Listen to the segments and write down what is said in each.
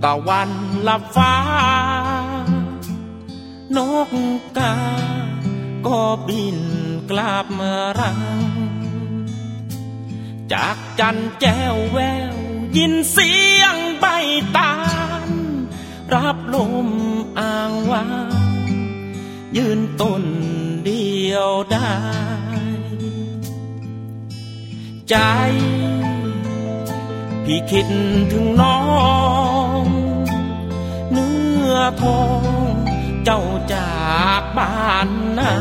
ตะวันลับฟ้านกกาก็บินกลับมารังจากจันแจ้วแววยินเสียงใบตาลรับลมอ่างวางยืนต้นเดียวได้ใจพี่คิดถึงน้องเนื้อทองเจ้าจากบ้านนา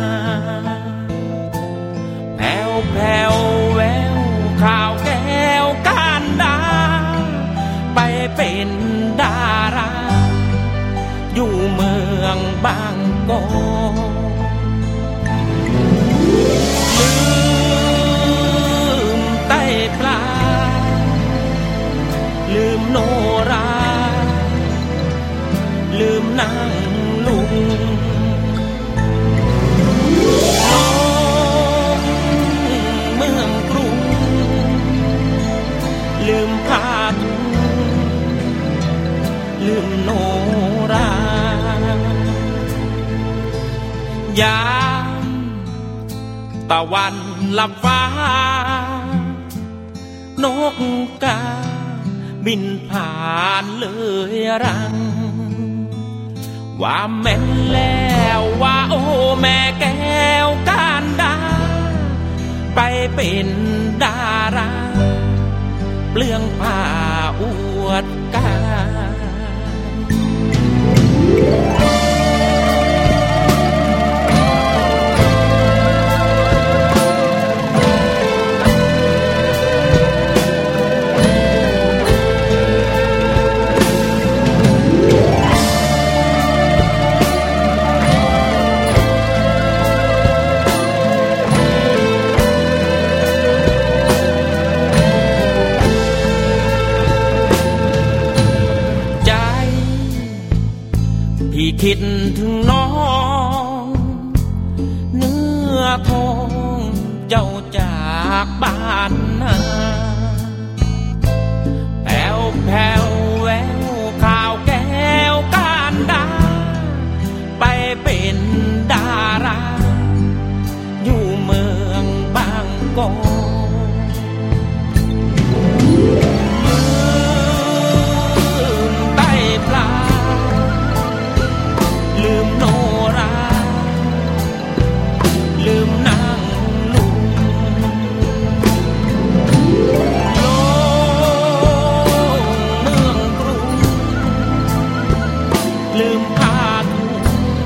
แผ่วแผ่วแววข่าวแก้วการดาไปเป็นดาราอยู่เมืองบางกอกลืมไต้ปลาลืมโนราลืมนางลุงลงเมืองกรุงลืมผ้าถุงลืมโนรายามตะวันลับฟ้านกกาบินผ่านเลยรังว่าแม่นแล้วว่าโอ้แม่แก้วการดาไปเป็นดาราเปลืองผ้าอวดกายคิดถึงน้องเนื้อทองเจ้าจากบ้านนาแผ่วแผ่วแววข่าวแก้วการดาไปเป็นดาราอยู่เมืองบางกอกลืมโนราลืมนางลุงลงเมืองกรุงลืมผ้าถุง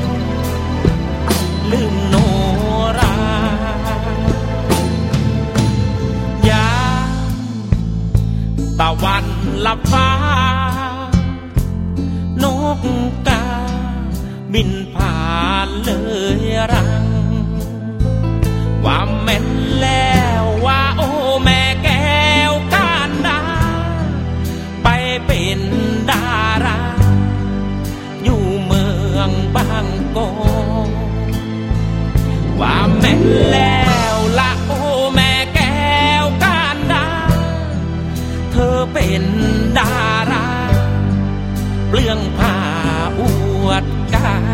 ลืมโนรายามตะวันลับฟ้านกกาบินผ่านเลยรังว่าแม่นแล้วว่าโอ้แม่แก้วการดาไปเป็นดาราอยู่เมืองบางกอกว่าแม่นแล้วละโอ้แม่แก้วการดาเธอเป็นดาราเปลืองผ้าอวดกาย